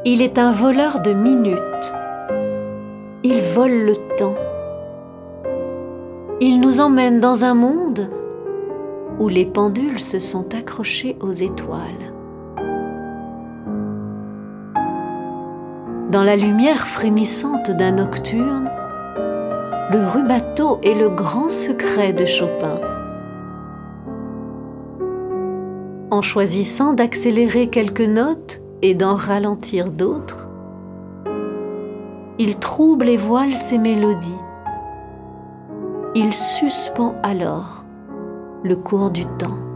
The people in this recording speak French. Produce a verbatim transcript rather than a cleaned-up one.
Il est un voleur de minutes. Il vole le temps. Il nous emmène dans un monde où les pendules se sont accrochées aux étoiles. Dans la lumière frémissante d'un nocturne, le rubato est le grand secret de Chopin. En choisissant d'accélérer quelques notes et d'en ralentir d'autres, il trouble et voile ses mélodies. Il suspend alors le cours du temps.